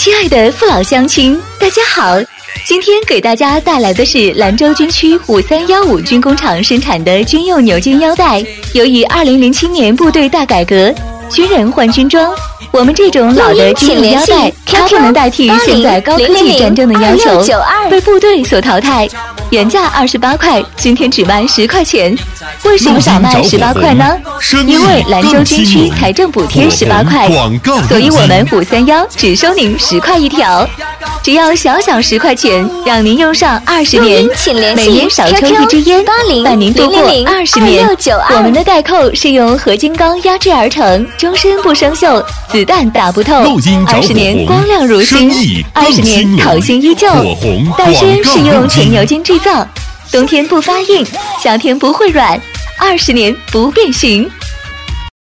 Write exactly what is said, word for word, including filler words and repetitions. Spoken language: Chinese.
亲爱的父老乡亲，大家好！今天给大家带来的是兰州军区五三幺五军工厂生产的军用牛津腰带。由于二零零七年部队大改革，军人换军装，我们这种老的军用腰带，它不能代替现在高科技战争的要求，被部队所淘汰。原价二十八块，今天只卖十块钱。为什么少卖十八块呢？因为兰州军区财政补贴十八块，所以我们五三幺只收您十块一条。只要小小十块钱，让您用上二十年，每年少抽一支烟，伴您度过二十年。我们的带扣是用合金钢压制而成，终身不生锈，子弹打不透，二十年光亮如新，二十年烤新依旧。带身是用全牛筋制造，冬天不发硬，夏天不会软，二十年不变形。